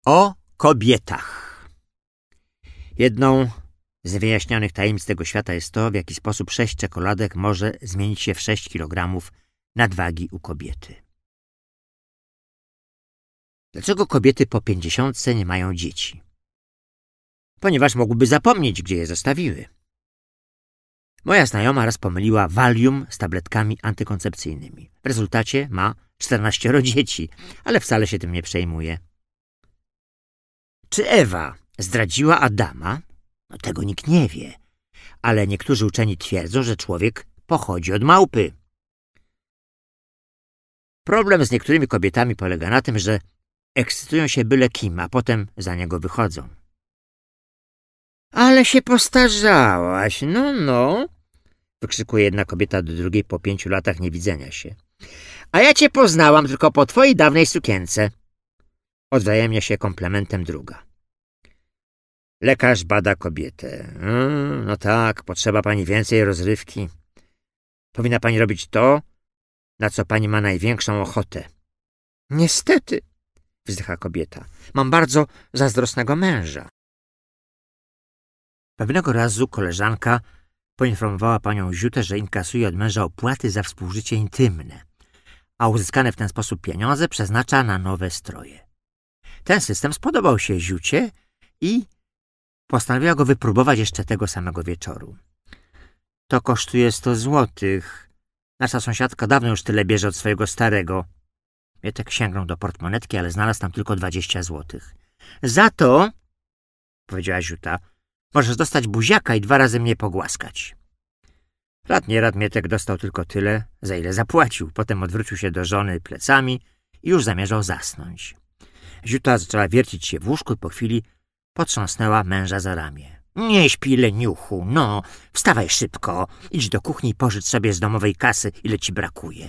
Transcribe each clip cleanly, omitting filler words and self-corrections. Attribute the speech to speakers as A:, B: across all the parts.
A: O kobietach. Jedną z wyjaśnionych tajemnic tego świata jest to, w jaki sposób 6 czekoladek może zmienić się w 6 kg nadwagi u kobiety. Dlaczego kobiety po 50 nie mają dzieci? Ponieważ mogłyby zapomnieć, gdzie je zostawiły. Moja znajoma raz pomyliła Valium z tabletkami antykoncepcyjnymi. W rezultacie ma 14 dzieci, ale wcale się tym nie przejmuje. Czy Ewa zdradziła Adama? No tego nikt nie wie, ale niektórzy uczeni twierdzą, że człowiek pochodzi od małpy. Problem z niektórymi kobietami polega na tym, że ekscytują się byle kim, a potem za niego wychodzą. Ale się postarzałaś, no, wykrzykuje jedna kobieta do drugiej po 5 latach niewidzenia się. A ja cię poznałam tylko po twojej dawnej sukience. Odwzajemnia się komplementem druga. Lekarz bada kobietę. No tak, potrzeba pani więcej rozrywki. Powinna pani robić to, na co pani ma największą ochotę. Niestety, wzdycha kobieta, mam bardzo zazdrosnego męża. Pewnego razu koleżanka poinformowała panią Ziutę, że inkasuje od męża opłaty za współżycie intymne, a uzyskane w ten sposób pieniądze przeznacza na nowe stroje. Ten system spodobał się Ziucie i postanowiła go wypróbować jeszcze tego samego wieczoru. To kosztuje 100 złotych. Nasza sąsiadka dawno już tyle bierze od swojego starego. Mietek sięgnął do portmonetki, ale znalazł tam tylko 20 złotych. Za to, powiedziała Ziuta, możesz dostać buziaka i 2 razy mnie pogłaskać. Rad nie rad Mietek dostał tylko tyle, za ile zapłacił. Potem odwrócił się do żony plecami i już zamierzał zasnąć. Ziuta zaczęła wiercić się w łóżku i po chwili potrząsnęła męża za ramię. Nie śpi, leniuchu, no, wstawaj szybko, idź do kuchni i pożycz sobie z domowej kasy, ile ci brakuje.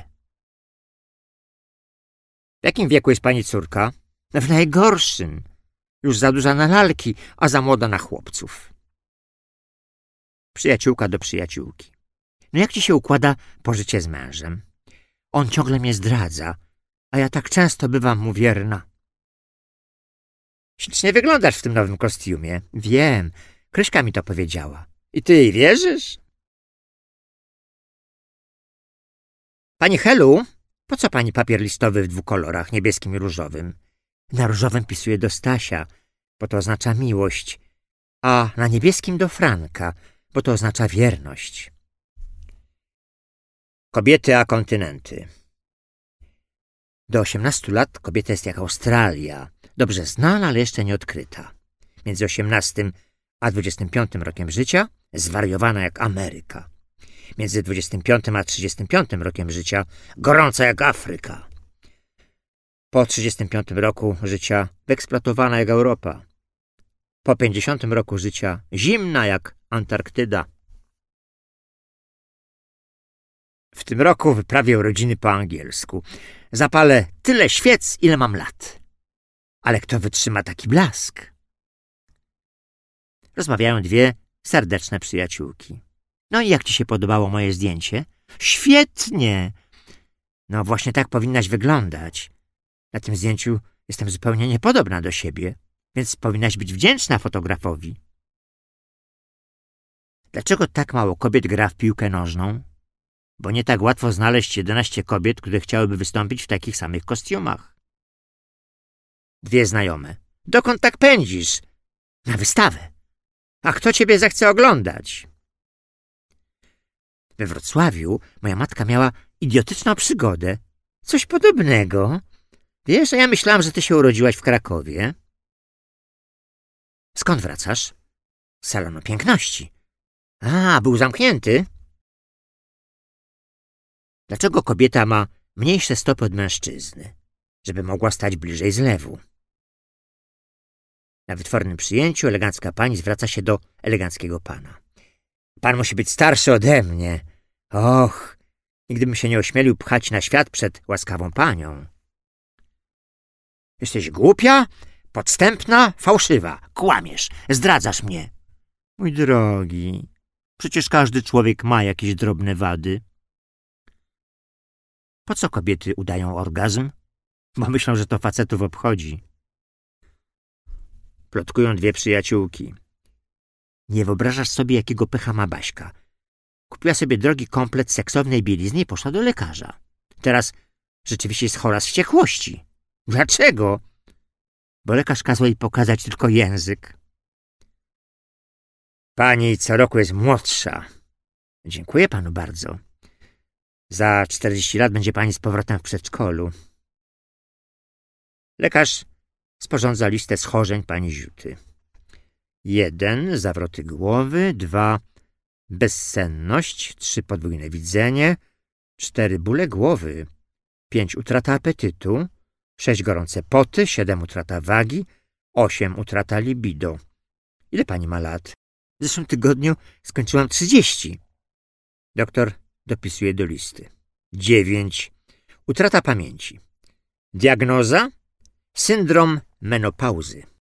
A: W jakim wieku jest pani córka? W najgorszym. Już za duża na lalki, a za młoda na chłopców. Przyjaciółka do przyjaciółki. No jak ci się układa pożycie z mężem? On ciągle mnie zdradza, a ja tak często bywam mu wierna. Ślicznie wyglądasz w tym nowym kostiumie. Wiem, Kryśka mi to powiedziała. I ty jej wierzysz? Pani Helu, po co pani papier listowy w 2 kolorach, niebieskim i różowym? Na różowym pisuje do Stasia, bo to oznacza miłość, a na niebieskim do Franka, bo to oznacza wierność. Kobiety a kontynenty. Do 18 lat kobieta jest jak Australia, dobrze znana, ale jeszcze nie odkryta. Między 18 a 25 rokiem życia zwariowana jak Ameryka. Między 25 a 35 rokiem życia gorąca jak Afryka. Po 35 roku życia wyeksploatowana jak Europa. Po 50 roku życia zimna jak Antarktyda. W tym roku wyprawię urodziny po angielsku. Zapalę tyle świec, ile mam lat. Ale kto wytrzyma taki blask? Rozmawiają 2 serdeczne przyjaciółki. No i jak ci się podobało moje zdjęcie? Świetnie! No właśnie tak powinnaś wyglądać. Na tym zdjęciu jestem zupełnie niepodobna do siebie, więc powinnaś być wdzięczna fotografowi. Dlaczego tak mało kobiet gra w piłkę nożną? Bo nie tak łatwo znaleźć 11 kobiet, które chciałyby wystąpić w takich samych kostiumach. 2 znajome. Dokąd tak pędzisz? Na wystawę. A kto ciebie zechce oglądać? We Wrocławiu moja matka miała idiotyczną przygodę. Coś podobnego. Wiesz, a ja myślałam, że ty się urodziłaś w Krakowie. Skąd wracasz? Z salonu piękności. A, był zamknięty. Dlaczego kobieta ma mniejsze stopy od mężczyzny? Żeby mogła stać bliżej zlewu. Na wytwornym przyjęciu elegancka pani zwraca się do eleganckiego pana. Pan musi być starszy ode mnie. Och, nigdy bym się nie ośmielił pchać na świat przed łaskawą panią. Jesteś głupia, podstępna, fałszywa. Kłamiesz, zdradzasz mnie. Mój drogi, przecież każdy człowiek ma jakieś drobne wady. Po co kobiety udają orgazm? Bo myślą, że to facetów obchodzi. Plotkują dwie przyjaciółki. Nie wyobrażasz sobie, jakiego pecha ma Baśka. Kupiła sobie drogi komplet seksownej bielizny i poszła do lekarza. Teraz rzeczywiście jest chora z wściekłości. Dlaczego? Bo lekarz kazał jej pokazać tylko język. Pani co roku jest młodsza. Dziękuję panu bardzo. Za 40 lat będzie pani z powrotem w przedszkolu. Lekarz sporządza listę schorzeń pani Ziuty. 1. Zawroty głowy. 2. Bezsenność. 3. Podwójne widzenie. 4. Bóle głowy. 5. Utrata apetytu. 6. Gorące poty. 7. Utrata wagi. 8. Utrata libido. Ile pani ma lat? W zeszłym tygodniu skończyłam 30. Doktor dopisuje do listy. 9. Utrata pamięci. Diagnoza? Syndrom menopauzy.